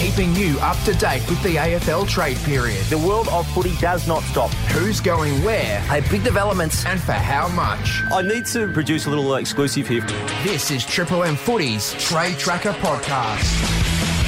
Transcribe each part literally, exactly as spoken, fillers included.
keeping you up to date with the A F L trade period. The world of footy does not stop. Who's going where? Hey, big developments. And for how much? I need to produce a little exclusive here. This is Triple M Footy's Trade Tracker Podcast.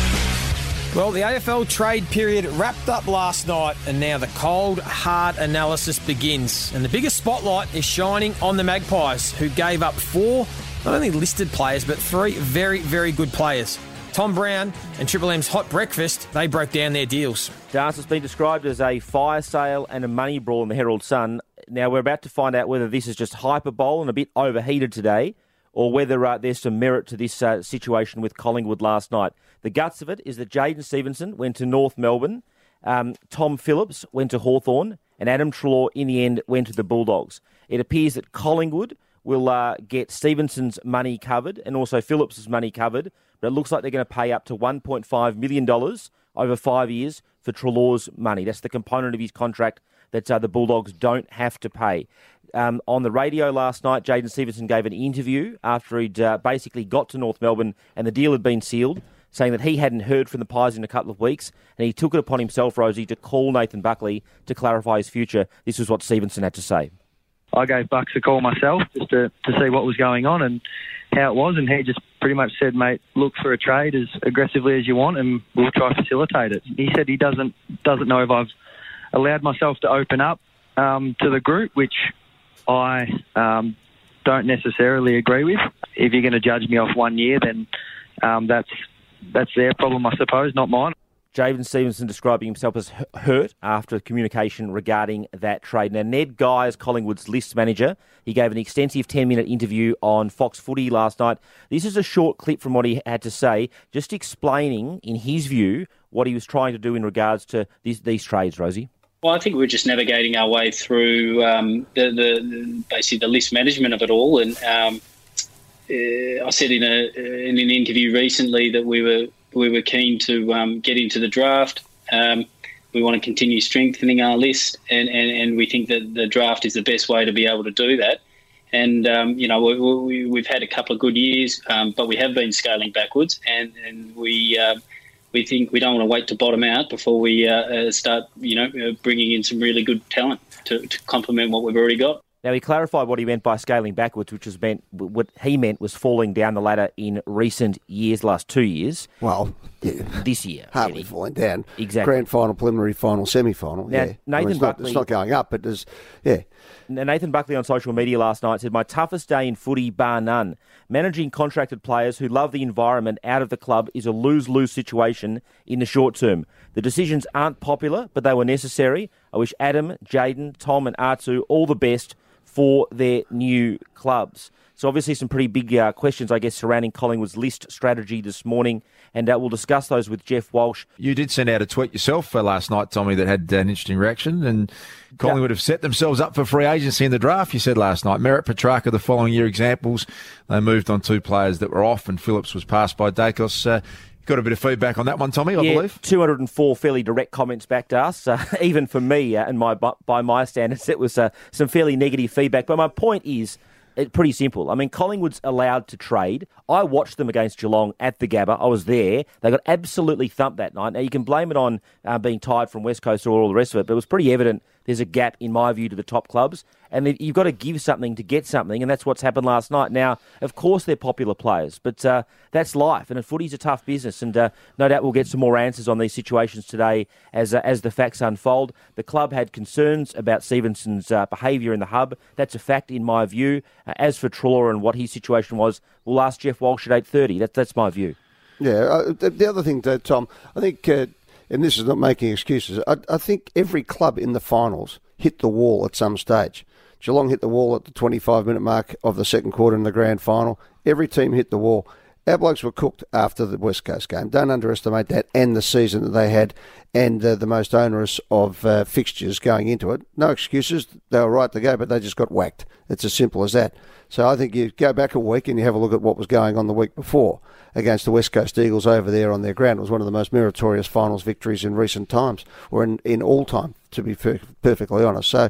Well, the A F L trade period wrapped up last night, and now the cold, hard analysis begins. And the biggest spotlight is shining on the Magpies, who gave up four, not only listed players, but three very, very good players. Tom Brown and Triple M's Hot Breakfast, they broke down their deals. Dance has been described as a fire sale and a money brawl in the Herald Sun. Now, we're about to find out whether this is just hyperbole and a bit overheated today, or whether uh, there's some merit to this uh, situation with Collingwood last night. The guts of it is that Jaden Stevenson went to North Melbourne, um, Tom Phillips went to Hawthorn, and Adam Treloar, in the end, went to the Bulldogs. It appears that Collingwood will uh, get Stevenson's money covered and also Phillips's money covered, but it looks like they're going to pay up to one point five million dollars over five years for Treloar's money. That's the component of his contract that uh, the Bulldogs don't have to pay. Um, on the radio last night, Jaden Stevenson gave an interview after he'd uh, basically got to North Melbourne and the deal had been sealed, saying that he hadn't heard from the Pies in a couple of weeks, and he took it upon himself, Rosie, to call Nathan Buckley to clarify his future. This was what Stevenson had to say. I gave Bucks a call myself just to, to see what was going on and how it was, and he just pretty much said, mate, look for a trade as aggressively as you want and we'll try to facilitate it. He said he doesn't doesn't know if I've allowed myself to open up um, to the group, which I um, don't necessarily agree with. If you're going to judge me off one year, then um, that's that's their problem, I suppose, not mine. Jaden Stevenson describing himself as hurt after communication regarding that trade. Now, Ned Guy is Collingwood's list manager. He gave an extensive ten-minute interview on Fox Footy last night. This is a short clip from what he had to say, just explaining, in his view, what he was trying to do in regards to these, these trades, Rosie. Well, I think we're just navigating our way through um, the, the, the basically the list management of it all. And um, uh, I said in a in an interview recently that we were we were keen to um, get into the draft. Um, we want to continue strengthening our list, and, and, and we think that the draft is the best way to be able to do that. And um, you know, we, we, we've had a couple of good years, um, but we have been scaling backwards, and and we. Uh, We think we don't want to wait to bottom out before we uh, uh, start, you know, uh, bringing in some really good talent to, to complement what we've already got. Now, he clarified what he meant by scaling backwards, which was meant what he meant was falling down the ladder in recent years, last two years. Well, yeah. This year. Hardly Eddie. falling down. Exactly. Grand final, preliminary final, semi-final. Now, yeah. Nathan I mean, it's, Buckley, not, it's not going up, but there's, yeah. Now, Nathan Buckley on social media last night said, my toughest day in footy, bar none. Managing contracted players who love the environment out of the club is a lose-lose situation in the short term. The decisions aren't popular, but they were necessary. I wish Adam, Jaden, Tom and Artu all the best for their new clubs. So obviously some pretty big uh, questions, I guess, surrounding Collingwood's list strategy this morning, and uh, we'll discuss those with Jeff Walsh. You did send out a tweet yourself uh, last night, Tommy, that had uh, an interesting reaction, and Collingwood have set themselves up for free agency in the draft, you said last night. Merritt, Petrarca, the following year examples. They moved on two players that were off, and Phillips was passed by Dacos. Uh, Got a bit of feedback on that one, Tommy, I yeah, believe. two hundred four fairly direct comments back to us. Uh, even for me, uh, and my by my standards, it was uh, some fairly negative feedback. But my point is, it's pretty simple. I mean, Collingwood's allowed to trade. I watched them against Geelong at the Gabba. I was there. They got absolutely thumped that night. Now, you can blame it on uh, being tired from West Coast or all the rest of it, but it was pretty evident there's a gap, in my view, to the top clubs. And you've got to give something to get something, and that's what's happened last night. Now, of course, they're popular players, but uh, that's life, and footy's a tough business, and uh, no doubt we'll get some more answers on these situations today as uh, as the facts unfold. The club had concerns about Stevenson's uh, behaviour in the hub. That's a fact, in my view. Uh, as for Treloar and what his situation was, we'll ask Jeff Walsh at eight thirty. That, that's my view. Yeah, uh, the, the other thing, though, Tom, I think, uh, and this is not making excuses, I, I think every club in the finals hit the wall at some stage. Geelong hit the wall at the twenty-five minute mark of the second quarter in the grand final. Every team hit the wall. Our blokes were cooked after the West Coast game. Don't underestimate that, and the season that they had, and uh, the most onerous of uh, fixtures going into it. No excuses. They were right to go, but they just got whacked. It's as simple as that. So I think you go back a week and you have a look at what was going on the week before against the West Coast Eagles over there on their ground. It was one of the most meritorious finals victories in recent times, or in, in all time, to be per- perfectly honest. So,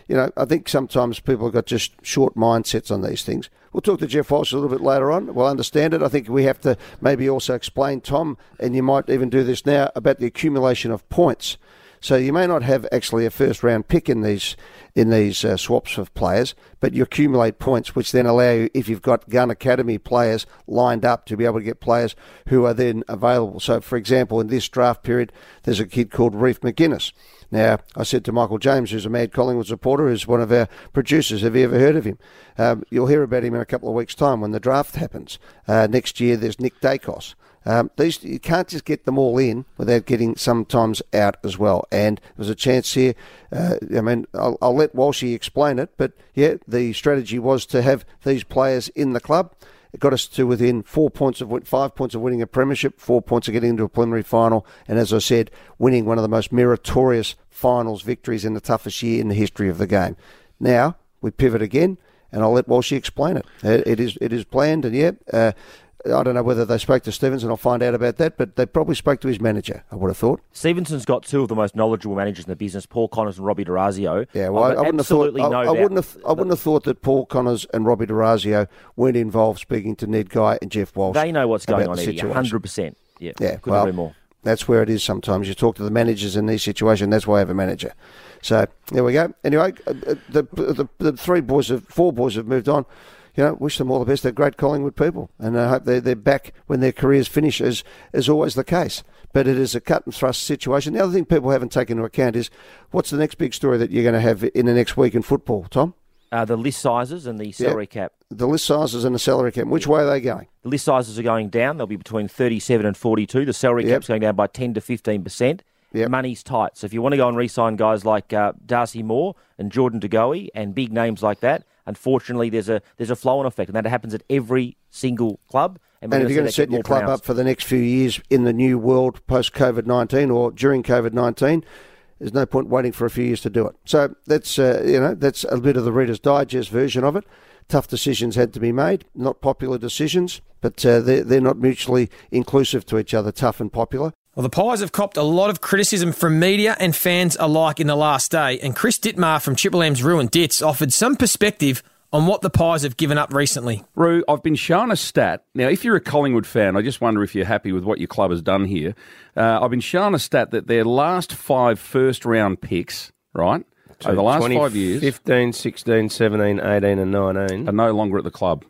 you know, I think sometimes people have got just short mindsets on these things. We'll talk to Jeff Walsh a little bit later on. We'll understand it. I think we have to maybe also explain, Tom, and you might even do this now, about the accumulation of points. So you may not have actually a first-round pick in these in these uh, swaps of players, but you accumulate points, which then allow you, if you've got Gun Academy players lined up, to be able to get players who are then available. So, for example, in this draft period, there's a kid called Reef McGuinness. Now, I said to Michael James, who's a mad Collingwood supporter, who's one of our producers, have you ever heard of him? Um, you'll hear about him in a couple of weeks' time when the draft happens. Uh, next year, there's Nick Dacos. Um, these you can't just get them all in without getting sometimes out as well. And there's a chance here. Uh, I mean, I'll, I'll let Walshy explain it, but yeah, the strategy was to have these players in the club. It got us to within four points of five points of winning a premiership, four points of getting into a preliminary final, and as I said, winning one of the most meritorious finals victories in the toughest year in the history of the game. Now we pivot again, and I'll let Walshy explain it. It is it is planned, and yeah. Uh, I don't know whether they spoke to Stevenson. I'll find out about that, but they probably spoke to his manager, I would have thought. Stevenson's got two of the most knowledgeable managers in the business, Paul Connors and Robbie DeRazio. Yeah, well, I, I wouldn't have thought. I, no I wouldn't have. I wouldn't have thought that Paul Connors and Robbie DeRazio weren't involved speaking to Ned Guy and Jeff Walsh. They know what's going on, Eddie, one hundred percent. Yeah, yeah. Couldn't well, agree more. That's where it is sometimes. You talk to the managers in these situations. That's why I have a manager. So there we go. Anyway, the the, the three boys, have, four boys have moved on. You know, wish them all the best. They're great Collingwood people, and I hope they're, they're back when their careers finish, as is always the case. But it is a cut and thrust situation. The other thing people haven't taken into account is, what's the next big story that you're going to have in the next week in football, Tom? Uh, the list sizes and the salary yep. cap. The list sizes and the salary cap. Which way are they going? The list sizes are going down. They'll be between thirty-seven and forty-two. The salary yep. cap's going down by ten to fifteen percent. Yep. Money's tight. So if you want to go and re-sign guys like uh, Darcy Moore and Jordan De Goey and big names like that, unfortunately, there's a there's a flow-on effect, and that happens at every single club. And, and if you're going to set your club pronounced. up for the next few years in the new world post-COVID nineteen or during COVID nineteen, there's no point waiting for a few years to do it. So that's uh, you know that's a bit of the Reader's Digest version of it. Tough decisions had to be made, not popular decisions, but uh, they're, they're not mutually inclusive to each other, tough and popular. Well, the Pies have copped a lot of criticism from media and fans alike in the last day, and Chris Dittmar from Triple M's Ruined Dits offered some perspective on what the Pies have given up recently. Roo, I've been shown a stat. Now, if you're a Collingwood fan, I just wonder if you're happy with what your club has done here. Uh, I've been shown a stat that their last five first-round picks, right, so over the last five years... fifteen, sixteen, seventeen, eighteen and nineteen... are no longer at the club,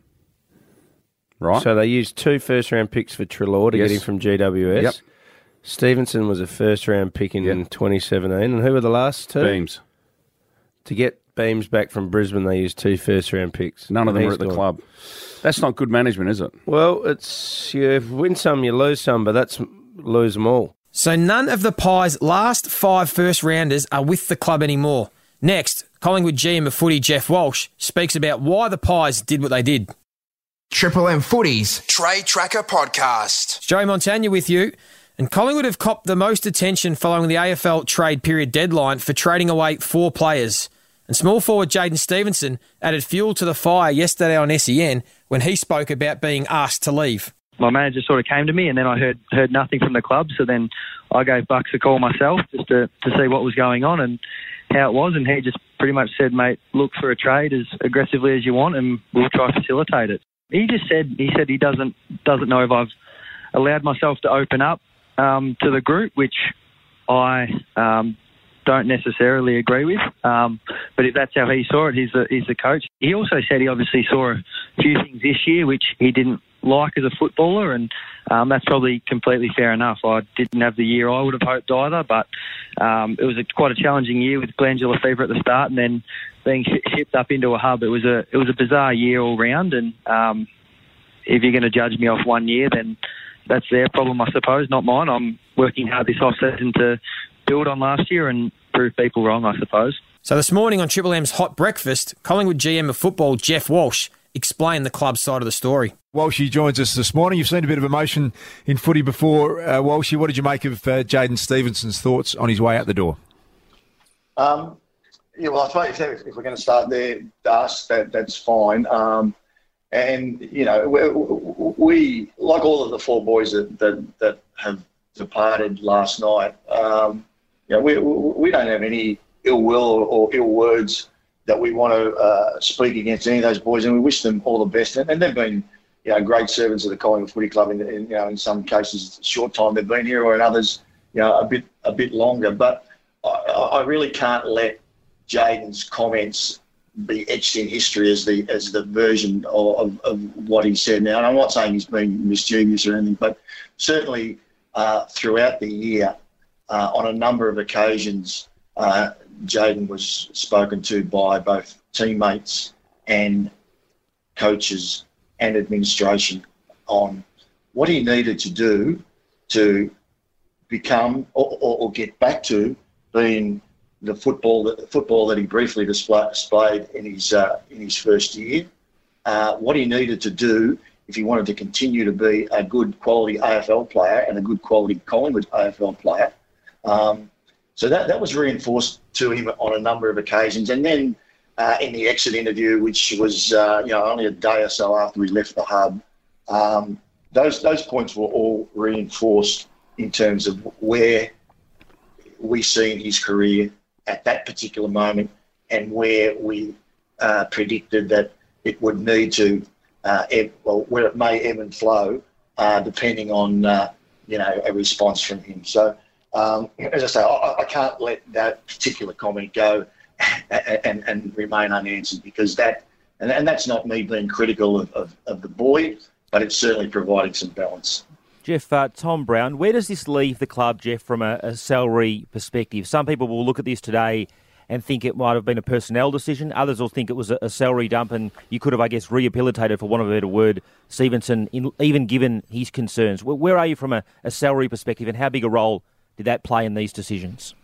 right? So they used two first-round picks for Treloar to yes. get him from G W S. Yep. Stevenson was a first-round pick in yep. twenty seventeen. And who were the last two? Beams. To get Beams back from Brisbane, they used two first-round picks. None of them are at the gone. club. That's not good management, is it? Well, it's you win some, you lose some, but that's lose them all. So none of the Pies' last five first-rounders are with the club anymore. Next, Collingwood G M of footy Jeff Walsh speaks about why the Pies did what they did. Triple M Footy's Trade Tracker Podcast. Joey Montagna with you. And Collingwood have copped the most attention following the A F L trade period deadline for trading away four players. And small forward Jaden Stevenson added fuel to the fire yesterday on S E N when he spoke about being asked to leave. My manager sort of came to me and then I heard heard nothing from the club, so then I gave Bucks a call myself just to, to see what was going on and how it was, and he just pretty much said, mate, look for a trade as aggressively as you want and we'll try to facilitate it. He just said he said he doesn't doesn't know if I've allowed myself to open up Um, to the group, which I um, don't necessarily agree with. Um, but if that's how he saw it, he's the, he's the coach. He also said he obviously saw a few things this year which he didn't like as a footballer, and um, that's probably completely fair enough. I didn't have the year I would have hoped either, but um, it was a, quite a challenging year with glandular fever at the start and then being sh- shipped up into a hub. It was a it was a bizarre year all round, and um, if you're going to judge me off one year, then that's their problem, I suppose, not mine. I'm working hard this off-season to build on last year and prove people wrong, I suppose. So this morning on Triple M's Hot Breakfast, Collingwood G M of football, Jeff Walsh, explained the club's side of the story. Walshy joins us this morning. You've seen a bit of emotion in footy before. Uh, Walshy, what did you make of uh, Jaden Stevenson's thoughts on his way out the door? Um, yeah, well, I suppose if, if we're going to start there, us, that, that's fine. Um, And, you know, we, we, like all of the four boys that, that, that have departed last night, um, you know, we, we don't have any ill will or ill words that we want to uh, speak against any of those boys, and we wish them all the best. And, and they've been, you know, great servants of the Collingwood Footy Club. In, in you know, in some cases, short time they've been here, or in others, you know, a bit a bit longer. But I, I really can't let Jayden's comments be etched in history as the as the version of, of, of what he said. Now, and I'm not saying he's been mischievous or anything, but certainly uh, throughout the year, uh, on a number of occasions, uh, Jayden was spoken to by both teammates and coaches and administration on what he needed to do to become or, or, or get back to being the football that the football that he briefly display, displayed in his uh, in his first year. Uh, what he needed to do if he wanted to continue to be a good quality A F L player and a good quality Collingwood A F L player. Um, so that that was reinforced to him on a number of occasions, and then uh, in the exit interview, which was uh, you know only a day or so after we left the hub, um, those those points were all reinforced in terms of where we see in his career at that particular moment, and where we uh, predicted that it would need to, uh, ebb, well, where it may ebb and flow, uh, depending on uh, you know a response from him. So, um, as I say, I, I can't let that particular comment go and, and, and remain unanswered, because that, and, and that's not me being critical of, of, of the boy, but it's certainly providing some balance. Jeff, uh, Tom Brown, where does this leave the club, Jeff, from a, a salary perspective? Some people will look at this today and think it might have been a personnel decision. Others will think it was a, a salary dump, and you could have, I guess, rehabilitated, for want of a better word, Stevenson, in, even given his concerns. Where, where are you from a, a salary perspective, and how big a role did that play in these decisions?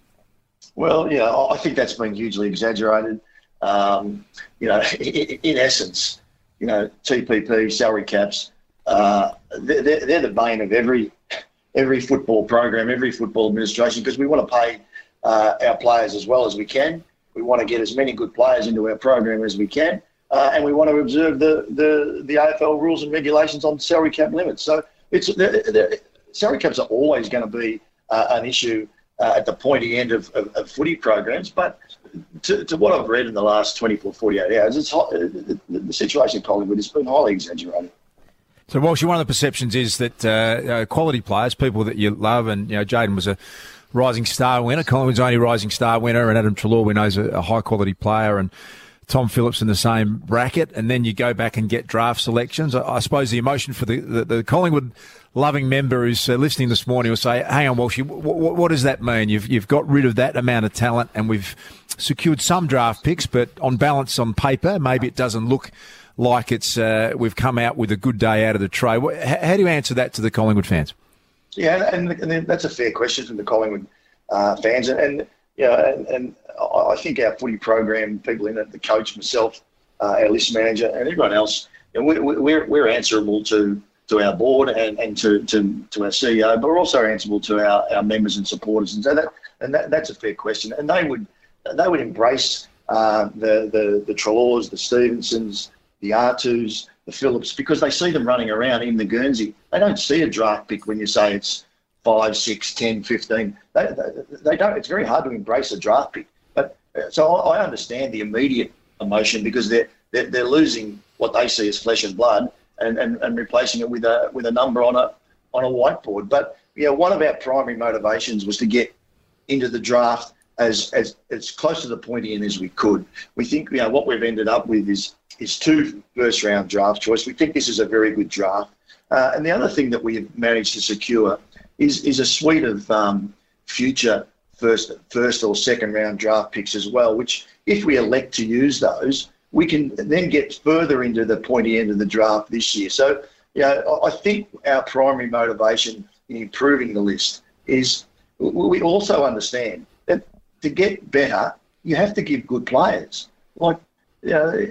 Well, yeah, I think that's been hugely exaggerated. Um, you know, in, in essence, you know, T P P, salary caps, uh, they're, they're the bane of every every football program, every football administration, because we want to pay uh, our players as well as we can. We want to get as many good players into our program as we can, uh, and we want to observe the, the, the A F L rules and regulations on salary cap limits. So it's they're, they're, salary caps are always going to be uh, an issue uh, at the pointy end of, of, of footy programs, but to, to what I've read in the last twenty-four, forty-eight hours, it's the, the situation in Collingwood has been highly exaggerated. So, Walsh, one of the perceptions is that uh, quality players, people that you love, and you know, Jayden was a rising star winner, Collingwood's only rising star winner, and Adam Treloar, we know, is a, a high-quality player, and Tom Phillips in the same bracket, and then you go back and get draft selections. I, I suppose the emotion for the, the, the Collingwood-loving member who's uh, listening this morning will say, hang on, Walsh, what, what, what does that mean? You've, you've got rid of that amount of talent, and we've secured some draft picks, but on balance, on paper, maybe it doesn't look like it's uh, we've come out with a good day out of the tray. How, how do you answer that to the Collingwood fans? Yeah, and, and that's a fair question from the Collingwood uh, fans. And, and you know, and, and I think our footy program, people in it, the coach, myself, uh, our list manager, and everyone else, you know, we, we're we're answerable to, to our board and, and to, to, to our C E O, but we're also answerable to our, our members and supporters. And so that and that, that's a fair question. And they would they would embrace uh, the the the Treloars, the Stevensons, the R twos, the Phillips, because they see them running around in the Guernsey. They don't see a draft pick when you say it's five, six, ten, fifteen. They, they, they don't. It's very hard to embrace a draft pick. But so I, I understand the immediate emotion, because they're, they're they're losing what they see as flesh and blood and, and, and replacing it with a with a number on a on a whiteboard. But you know, one of our primary motivations was to get into the draft as as as close to the pointy end as we could. We think, you know, what we've ended up with is is two first round draft choice. We think this is a very good draft. Uh, and the other thing that we've managed to secure is is a suite of um, future first first or second round draft picks as well, which if we elect to use those, we can then get further into the pointy end of the draft this year. So, you know, I think our primary motivation in improving the list is we also understand that to get better, you have to give good players. Like, you know,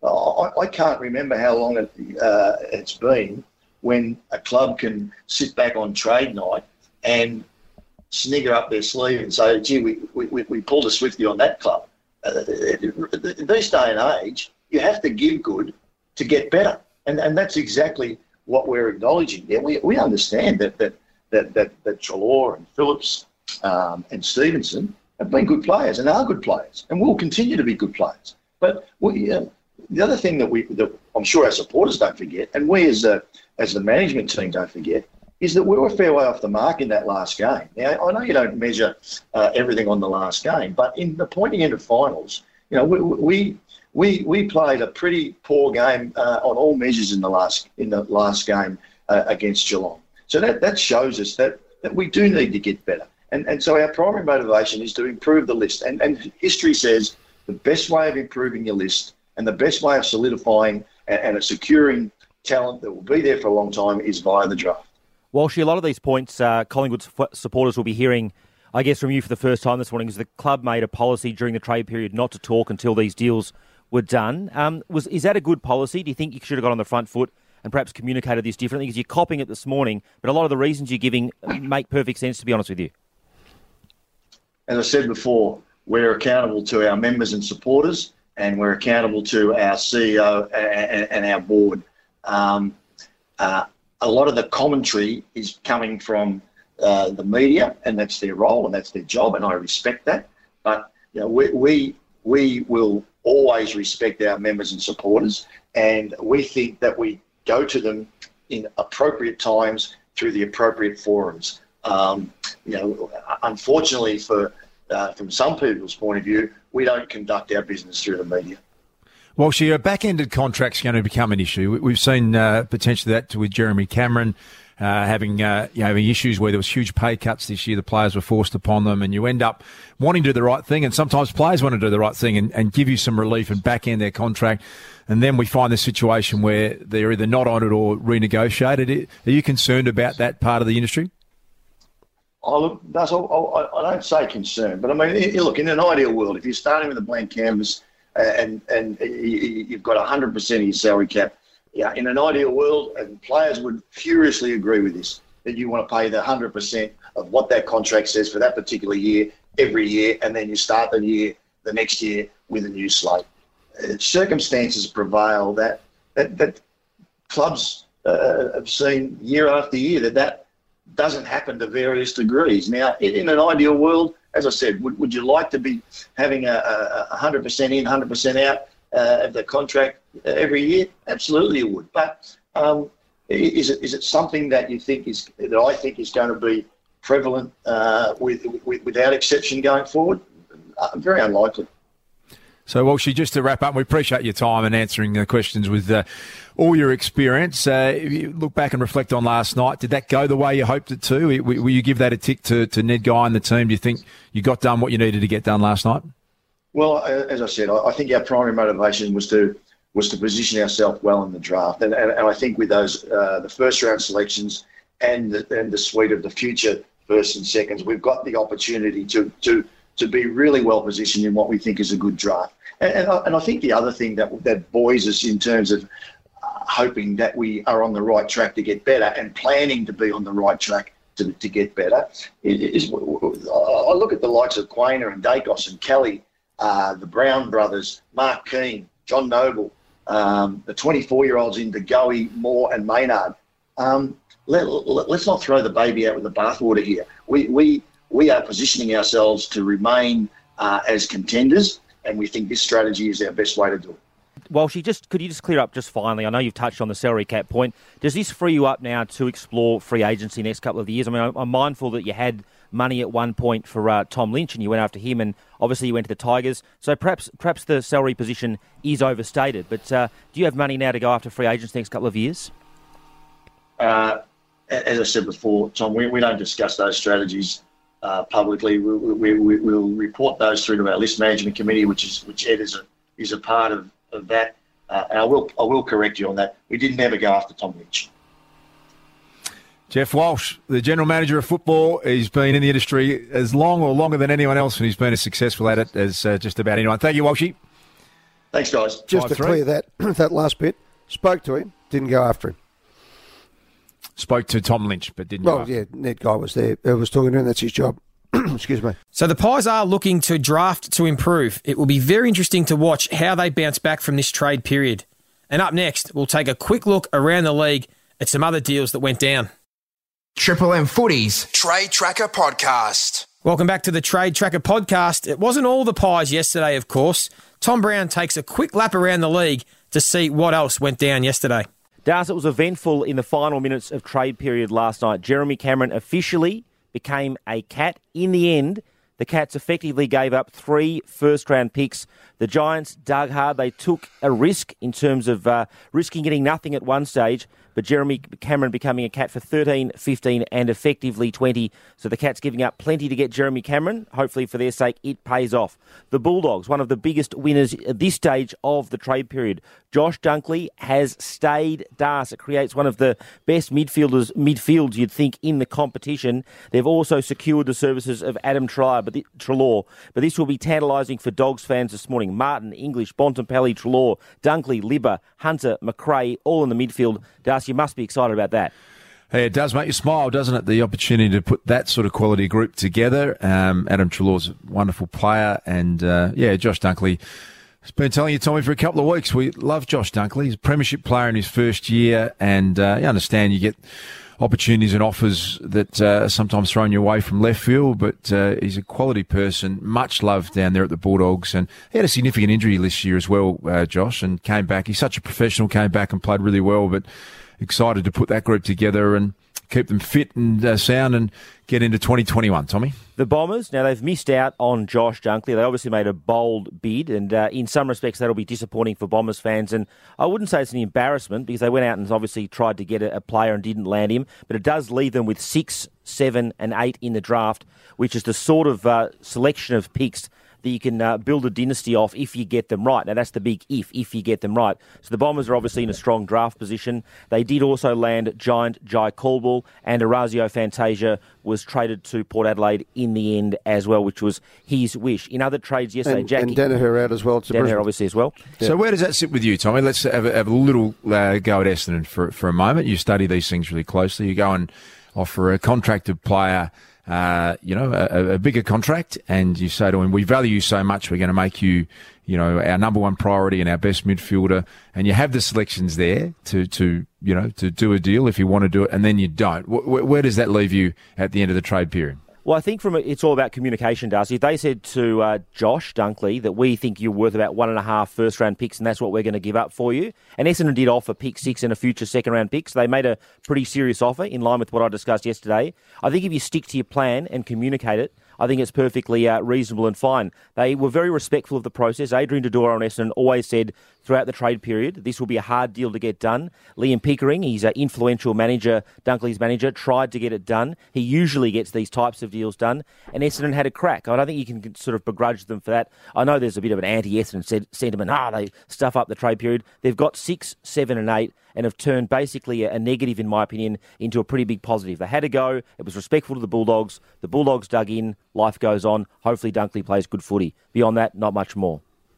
I, I can't remember how long it, uh, it's been when a club can sit back on trade night and snigger up their sleeve and say, gee, we, we, we pulled a Swifty on that club. Uh, in this day and age, you have to give good to get better. And and that's exactly what we're acknowledging. Yeah, we, we understand that that that that, that Treloar and Phillips um, and Stevenson have been good players and are good players and will continue to be good players. But we, uh, the other thing that we, that I'm sure our supporters don't forget, and we as a, as the management team don't forget, is that we were a fair way off the mark in that last game. Now, I know you don't measure uh, everything on the last game, but in the pointing end of finals, you know, we we we, we played a pretty poor game uh, on all measures in the last in the last game uh, against Geelong. So that, that shows us that, that we do need to get better. And and so our primary motivation is to improve the list. And and history says the best way of improving your list and the best way of solidifying and, and securing talent that will be there for a long time is via the draft. Walshy, a lot of these points uh, Collingwood supporters will be hearing, I guess, from you for the first time this morning, is the club made a policy during the trade period not to talk until these deals were done. Um, was is that a good policy? Do you think you should have got on the front foot and perhaps communicated this differently? Because you're copying it this morning, but a lot of the reasons you're giving make perfect sense, to be honest with you. As I said before, we're accountable to our members and supporters, and we're accountable to our C E O and, and our board. Um, uh, A lot of the commentary is coming from uh, the media, and that's their role and that's their job, and I respect that. But you know, we, we we will always respect our members and supporters, and we think that we go to them in appropriate times through the appropriate forums. Um, you know, unfortunately, for uh, from some people's point of view, we don't conduct our business through the media. Well, she, a back-ended contract's going to become an issue. We've seen uh, potentially that with Jeremy Cameron uh, having uh, you know, having issues where there was huge pay cuts this year. The players were forced upon them, and you end up wanting to do the right thing. And sometimes players want to do the right thing and, and give you some relief and back-end their contract. And then we find this situation where they're either not on it or renegotiated. Are you concerned about that part of the industry? Oh, look, that's all, I, I don't say concerned, but I mean, look, in an ideal world, if you're starting with a blank canvas and and you've got one hundred percent of your salary cap, yeah, in an ideal world, and players would furiously agree with this, that you want to pay the one hundred percent of what that contract says for that particular year every year, and then you start the year, the next year with a new slate. Uh, circumstances prevail that that, that clubs uh, have seen year after year that that doesn't happen to various degrees. Now, in, in an ideal world, as I said, would, would you like to be having a, a one hundred percent in, one hundred percent out uh, of the contract every year? Absolutely you would. But um, is it is it something that you think is, that I think is going to be prevalent uh, with, with, without exception going forward? Uh, very unlikely. So, Walshy, just to wrap up, we appreciate your time and answering the questions with uh, all your experience. Uh, if you look back and reflect on last night, did that go the way you hoped it to? Will you give that a tick to, to Ned Guy and the team? Do you think you got done what you needed to get done last night? Well, as I said, I think our primary motivation was to was to position ourselves well in the draft, and and, and I think with those uh, the first round selections and the, and the suite of the future first and seconds, we've got the opportunity to to. to be really well positioned in what we think is a good draft. And, and, I, and I think the other thing that that buoys us in terms of uh, hoping that we are on the right track to get better and planning to be on the right track to, to get better is, I look at the likes of Quainer and Dacos and Kelly, uh, the Brown brothers, Mark Keane, John Noble, um, the twenty-four-year-olds in DeGoey, Moore and Maynard. Um, let, let, let's not throw the baby out with the bathwater here. We, we, We are positioning ourselves to remain uh, as contenders, and we think this strategy is our best way to do it. Walshy, just could you just clear up just finally? I know you've touched on the salary cap point. Does this free you up now to explore free agency next couple of years? I mean, I'm mindful that you had money at one point for uh, Tom Lynch, and you went after him, and obviously you went to the Tigers. So perhaps perhaps the salary position is overstated. But uh, do you have money now to go after free agents next couple of years? Uh, as I said before, Tom, we, we don't discuss those strategies Uh, publicly. We, we, we, we'll report those through to our list management committee, which is which Ed is a is a part of, of that. Uh, and I will I will correct you on that. We didn't ever go after Tom Lynch. Jeff Walsh, the general manager of football, he's been in the industry as long or longer than anyone else, and he's been as successful at it as uh, just about anyone. Thank you, Walshy. Thanks, guys. Just to clear that that last bit, spoke to him, didn't go after him. Spoke to Tom Lynch, but didn't. Well, yeah, Ned Guy was there. I was talking to him. That's his job. Excuse me. So the Pies are looking to draft to improve. It will be very interesting to watch how they bounce back from this trade period. And up next, we'll take a quick look around the league at some other deals that went down. Triple M Footy's Trade Tracker Podcast. Welcome back to the Trade Tracker Podcast. It wasn't all the Pies yesterday, of course. Tom Brown takes a quick lap around the league to see what else went down yesterday. Das, it was eventful in the final minutes of trade period last night. Jeremy Cameron officially became a Cat. In the end, the Cats effectively gave up three first-round picks. The Giants dug hard. They took a risk in terms of uh, risking getting nothing at one stage, but Jeremy Cameron becoming a Cat for thirteen, fifteen and effectively twenty. So the Cats giving up plenty to get Jeremy Cameron. Hopefully for their sake, it pays off. The Bulldogs, one of the biggest winners at this stage of the trade period. Josh Dunkley has stayed Das. It creates one of the best midfielders, midfields you'd think in the competition. They've also secured the services of Adam Treloar, but, the, Treloar, but this will be tantalising for Dogs fans this morning. Martin, English, Bontempelli, Treloar, Dunkley, Libba, Hunter, McRae, all in the midfield. Das, you must be excited about that. Hey, it does make you smile, doesn't it? The opportunity to put that sort of quality group together. Um, Adam Treloar's a wonderful player, and uh, yeah, Josh Dunkley. I've been telling you, Tommy, for a couple of weeks, we love Josh Dunkley. He's a premiership player in his first year, and uh, you understand you get opportunities and offers that uh, are sometimes thrown your way from left field, but uh, he's a quality person, much loved down there at the Bulldogs, and he had a significant injury this year as well, uh, Josh, and came back. He's such a professional, came back and played really well, but excited to put that group together and keep them fit and uh, sound and get into twenty twenty-one, Tommy. The Bombers, now they've missed out on Josh Dunkley. They obviously made a bold bid, and uh, in some respects that'll be disappointing for Bombers fans. And I wouldn't say it's an embarrassment because they went out and obviously tried to get a, a player and didn't land him, but it does leave them with six, seven and eight in the draft, which is the sort of uh, selection of picks that you can uh, build a dynasty off if you get them right. Now, that's the big if, if you get them right. So the Bombers are obviously in a strong draft position. They did also land giant Jai Caldwell, and Orazio Fantasia was traded to Port Adelaide in the end as well, which was his wish. In other trades yesterday, and, Jackie... And Danaher out as well. Danaher obviously as well. Yeah. So where does that sit with you, Tommy? Let's have a, have a little uh, go at Essendon for, for a moment. You study these things really closely. You go and offer a contracted player Uh, you know, a, a bigger contract, and you say to him, we value you so much, we're going to make you, you know, our number one priority and our best midfielder, and you have the selections there to, to you know, to do a deal if you want to do it, and then you don't. Where, where does that leave you at the end of the trade period? Well, I think from a, it's all about communication, Darcy. If they said to uh, Josh Dunkley that we think you're worth about one and a half first-round picks and that's what we're going to give up for you, and Essendon did offer pick six and a future second-round pick, so they made a pretty serious offer in line with what I discussed yesterday. I think if you stick to your plan and communicate it, I think it's perfectly uh, reasonable and fine. They were very respectful of the process. Adrian Dodoro on Essendon always said throughout the trade period, this will be a hard deal to get done. Liam Pickering, he's an influential manager, Dunkley's manager, tried to get it done. He usually gets these types of deals done, and Essendon had a crack. I don't think you can sort of begrudge them for that. I know there's a bit of an anti-Essendon sentiment. Ah, they stuff up the trade period. They've got six, seven and eight, and have turned basically a negative, in my opinion, into a pretty big positive. They had a go. It was respectful to the Bulldogs. The Bulldogs dug in. Life goes on. Hopefully Dunkley plays good footy. Beyond that, not much more.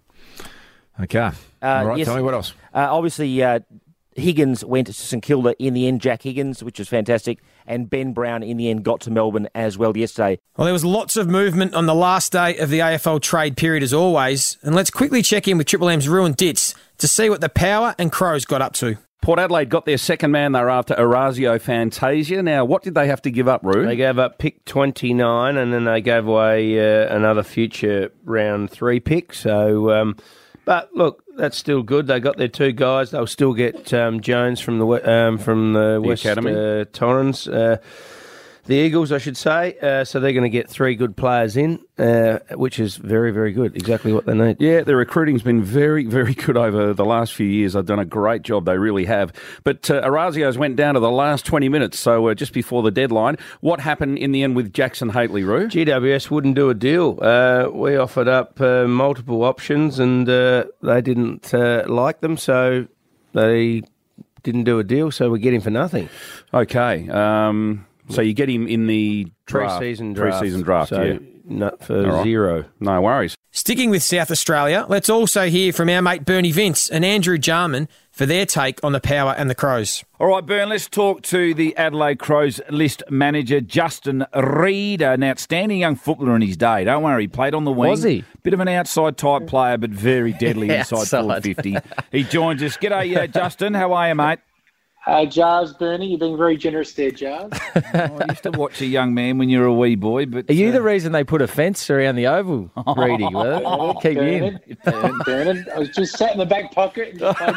Okay. Uh, All right, yes, tell me what else. Uh, obviously, uh, Higgins went to St Kilda in the end, Jack Higgins, which was fantastic, and Ben Brown in the end got to Melbourne as well yesterday. Well, there was lots of movement on the last day of the A F L trade period as always, and let's quickly check in with Triple M's Ruin Dits to see what the Power and Crows got up to. Port Adelaide got their second man. They were after Orazio Fantasia. Now, what did they have to give up, Roo? They gave up pick twenty-nine, and then they gave away uh, another future round three pick. So, um, but look, that's still good. They got their two guys. They'll still get um, Jones from the um, from the, the West Academy. Uh, Torrens. Uh, The Eagles, I should say. Uh, so they're going to get three good players in, uh, which is very, very good. Exactly what they need. Yeah, their recruiting's been very, very good over the last few years. They've done a great job. They really have. But uh, Orazio's went down to the last twenty minutes, so uh, just before the deadline. What happened in the end with Jackson Hately, Roo? G W S wouldn't do a deal. Uh, we offered up uh, multiple options, and uh, they didn't uh, like them, so they didn't do a deal, so we get him for nothing. Okay. Um... So you get him in the draft, pre-season draft. Pre-season draft, so yeah. Not for right. zero. No worries. Sticking with South Australia, let's also hear from our mate Bernie Vince and Andrew Jarman for their take on the Power and the Crows. All right, Bern, let's talk to the Adelaide Crows list manager, Justin Reid, an outstanding young footballer in his day. Don't worry, he played on the wing. Was he? Bit of an outside-type player, but very deadly inside Outside. forward fifty. He joins us. G'day, uh, Justin. How are you, mate? Uh, Jars, Bernie, you've been very generous there, Jars. Oh, I used to watch a young man when you were a wee boy. But Are you uh, the reason they put a fence around the oval, Reedy? Well, keep you in. Bernard, Bernard, I was just sat in the back pocket and just played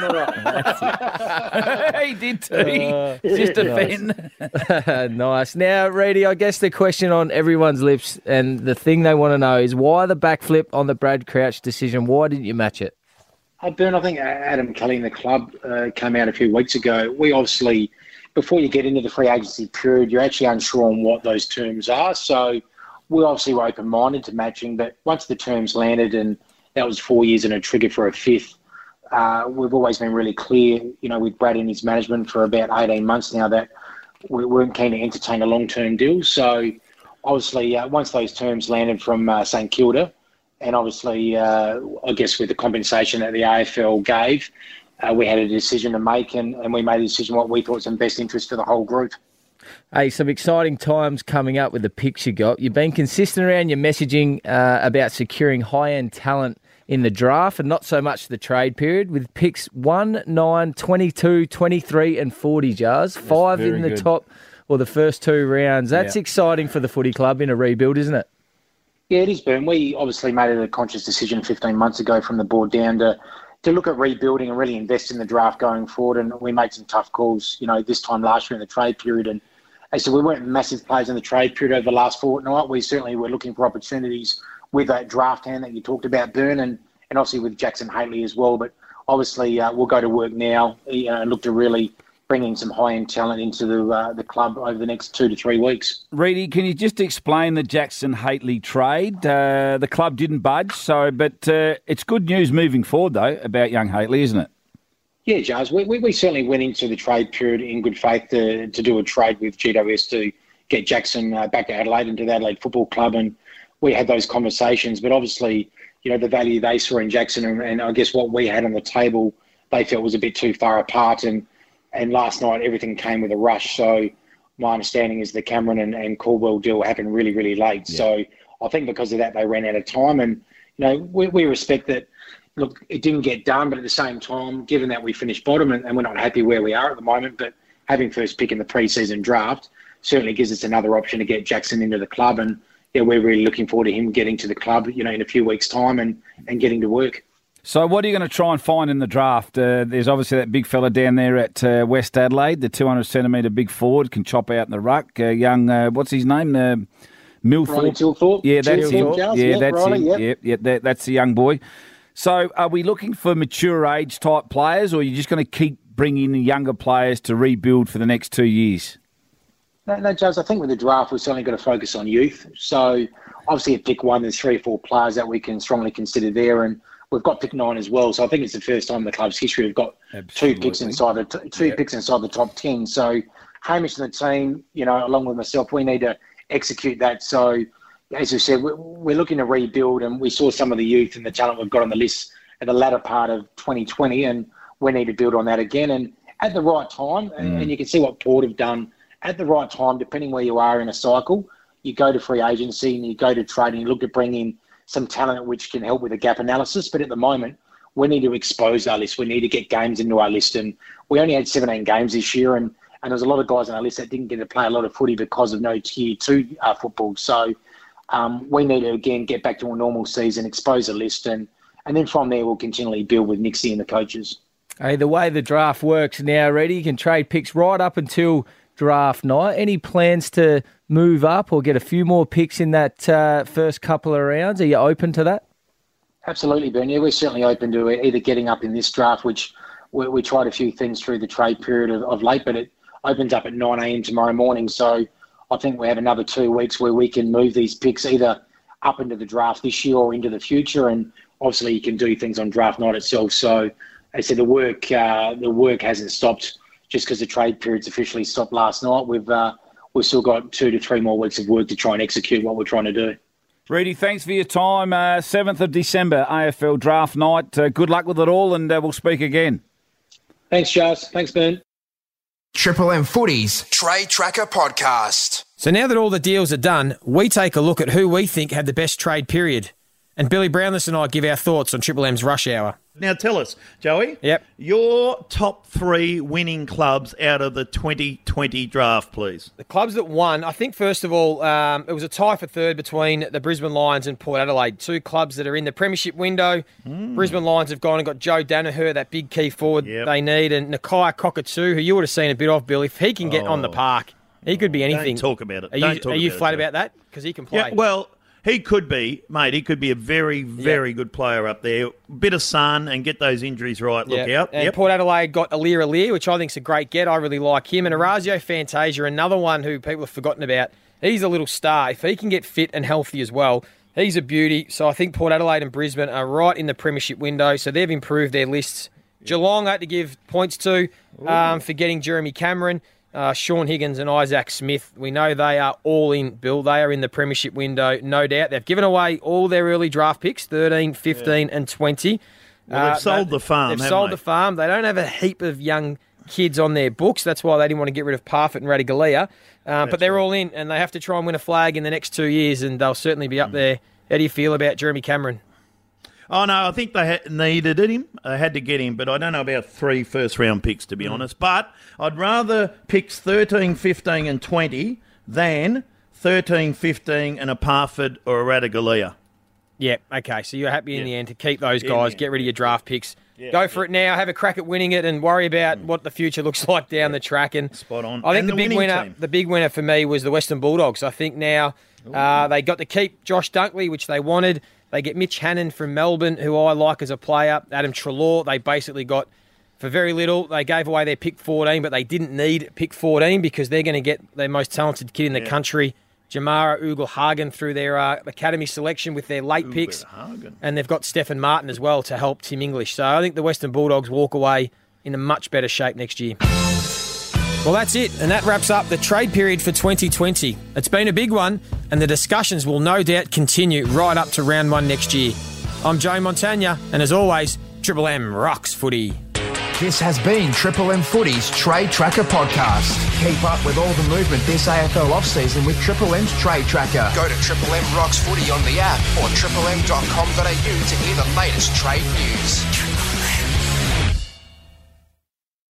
my role. He did too. Uh, just a fan. Nice. Now, Reedy, I guess the question on everyone's lips and the thing they want to know is why the backflip on the Brad Crouch decision? Why didn't you match it? Uh, Bern, I think Adam Kelly in the club uh, came out a few weeks ago. We obviously, before you get into the free agency period, you're actually unsure on what those terms are. So we obviously were open-minded to matching, but once the terms landed and that was four years and a trigger for a fifth, uh, we've always been really clear, you know, with Brad and his management for about eighteen months now that we weren't keen to entertain a long-term deal. So obviously, uh, once those terms landed from uh, St Kilda, and obviously, uh, I guess with the compensation that the A F L gave, uh, we had a decision to make, and, and we made a decision what we thought was in best interest for the whole group. Hey, some exciting times coming up with the picks you got. You've been consistent around your messaging uh, about securing high-end talent in the draft and not so much the trade period with picks one, nine, twenty-two, twenty-three and forty, Jars. That's Five in the good. top or the first two rounds. That's yeah. exciting for the footy club in a rebuild, isn't it? Yeah, it is, Ben. We obviously made a conscious decision fifteen months ago from the board down to, to look at rebuilding and really invest in the draft going forward. And we made some tough calls, you know, this time last year in the trade period. And as I said, we weren't massive players in the trade period over the last fortnight. We certainly were looking for opportunities with that draft hand that you talked about, Bern, and, and obviously with Jackson Haley as well. But obviously uh, we'll go to work now you know, and look to really bringing some high-end talent into the uh, the club over the next two to three weeks. Reedy, can you just explain the Jackson Haley trade? Uh, the club didn't budge, so but uh, it's good news moving forward, though, about young Haley, isn't it? Yeah, Giles, we, we, we certainly went into the trade period in good faith to, to do a trade with G W S to get Jackson uh, back to Adelaide into the Adelaide Football Club, and we had those conversations. But obviously, you know, the value they saw in Jackson and, and I guess what we had on the table, they felt was a bit too far apart, and And last night, everything came with a rush. So my understanding is the Cameron and, and Caldwell deal happened really, really late. Yeah. So I think because of that, they ran out of time. And, you know, we, we respect that, look, it didn't get done. But at the same time, given that we finished bottom and, and we're not happy where we are at the moment, but having first pick in the pre-season draft certainly gives us another option to get Jackson into the club. And, yeah, we're really looking forward to him getting to the club, you know, in a few weeks' time and, and getting to work. So what are you going to try and find in the draft? Uh, there's obviously that big fella down there at uh, West Adelaide, the two hundred centimetre big forward, can chop out in the ruck. Uh, young, uh, what's his name? Uh, Milthorpe. Tilthorpe. Yeah, that's Tilthorpe, him. Charles. Yeah, yep, that's Riley, him. Yep. Yeah, yeah that, that's the young boy. So are we looking for mature age type players, or are you just going to keep bringing in younger players to rebuild for the next two years? No, no, Jazz, I think with the draft, we're certainly going to focus on youth. So obviously at pick one, there's three or four players that we can strongly consider there, and we've got pick nine as well. So I think it's the first time in the club's history we've got Absolutely. two picks inside the t- two yep. picks inside the top ten. So Hamish and the team, you know, along with myself, we need to execute that. So as you said, we're, we're looking to rebuild, and we saw some of the youth and the talent we've got on the list at the latter part of twenty twenty, and we need to build on that again. And at the right time, mm. and you can see what Port have done, at the right time, depending where you are in a cycle, you go to free agency and you go to trade and you look to bring in some talent which can help with the gap analysis. But at the moment, we need to expose our list. We need to get games into our list. And we only had seventeen games this year, and, and there's a lot of guys on our list that didn't get to play a lot of footy because of no tier two uh, football. So um, we need to, again, get back to a normal season, expose a list, and, and then from there we'll continually build with Nixie and the coaches. Hey, the way the draft works now, Reedy, you can trade picks right up until draft night. Any plans to move up or get a few more picks in that uh, first couple of rounds? Are you open to that? Absolutely, Ben. Yeah, we're certainly open to either getting up in this draft, which we, we tried a few things through the trade period of, of late, but it opens up at nine a.m. tomorrow morning. So I think we have another two weeks where we can move these picks either up into the draft this year or into the future. And obviously you can do things on draft night itself. So as I said, the work, uh, the work hasn't stopped just because the trade period's officially stopped last night. We've uh, we've still got two to three more weeks of work to try and execute what we're trying to do. Reedy, thanks for your time. Uh, seventh of December, A F L draft night. Uh, good luck with it all, and uh, we'll speak again. Thanks, Charles. Thanks, Ben. Triple M Footy's Trade Tracker Podcast. So now that all the deals are done, we take a look at who we think had the best trade period. And Billy Brownless and I give our thoughts on Triple M's Rush Hour. Now tell us, Joey. Yep. Your top three winning clubs out of the twenty twenty draft, please. The clubs that won, I think, first of all, um, it was a tie for third between the Brisbane Lions and Port Adelaide. Two clubs that are in the premiership window. Mm. Brisbane Lions have gone and got Joe Danaher, that big key forward yep. they need, and Nakia Cockatoo, who you would have seen a bit of, Bill. If he can get oh. on the park, he could be anything. Don't talk about it. Are Don't you, talk are you about flat it, about that? Because he can play. Yeah, well... He could be, mate, he could be a very, very yep. good player up there. Bit of sun and get those injuries right. Look yep. out. And yep. Port Adelaide got Alir Alir, which I think is a great get. I really like him. And Orazio Fantasia, another one who people have forgotten about. He's a little star. If he can get fit and healthy as well, he's a beauty. So I think Port Adelaide and Brisbane are right in the premiership window. So they've improved their lists. Yep. Geelong I had to give points to um, for getting Jeremy Cameron. Uh, Sean Higgins and Isaac Smith, we know they are all in, Bill. They are in the premiership window, no doubt. They've given away all their early draft picks, thirteen, fifteen yeah. and twenty. Well, they've uh, sold they, the farm, They've haven't sold they? the farm. They don't have a heap of young kids on their books. That's why they didn't want to get rid of Parfitt and Radigalia. Uh, but they're right. all in, and they have to try and win a flag in the next two years, and they'll certainly be up mm. there. How do you feel about Jeremy Cameron? Oh, no, I think they had, needed him. They had to get him, but I don't know about three first-round picks, to be mm. honest. But I'd rather picks thirteen, fifteen and twenty than thirteen, fifteen and a Parfitt or a Radigalia. Yeah, okay, so you're happy in yeah. the end to keep those yeah, guys, yeah. get rid of your draft picks. Yeah, Go for yeah. it now, have a crack at winning it, and worry about mm. what the future looks like down yeah. the track. And Spot on. I think and the, the big winner team. the big winner for me was the Western Bulldogs. I think now uh, they got to keep Josh Dunkley, which they wanted. They get Mitch Hannon from Melbourne, who I like as a player. Adam Treloar, they basically got for very little. They gave away their pick fourteen, but they didn't need pick fourteen because they're going to get their most talented kid in the yeah. country, Jamara Ugle-Hagen, through their uh, academy selection with their late picks. And they've got Stephen Martin as well to help Tim English. So I think the Western Bulldogs walk away in a much better shape next year. Well, that's it, and that wraps up the trade period for twenty twenty. It's been a big one, and the discussions will no doubt continue right up to round one next year. I'm Joe Montagna, and as always, Triple M rocks footy. This has been Triple M Footy's Trade Tracker podcast. Keep up with all the movement this A F L off-season with Triple M's Trade Tracker. Go to Triple M Rocks Footy on the app or triple m dot com dot a u to hear the latest trade news.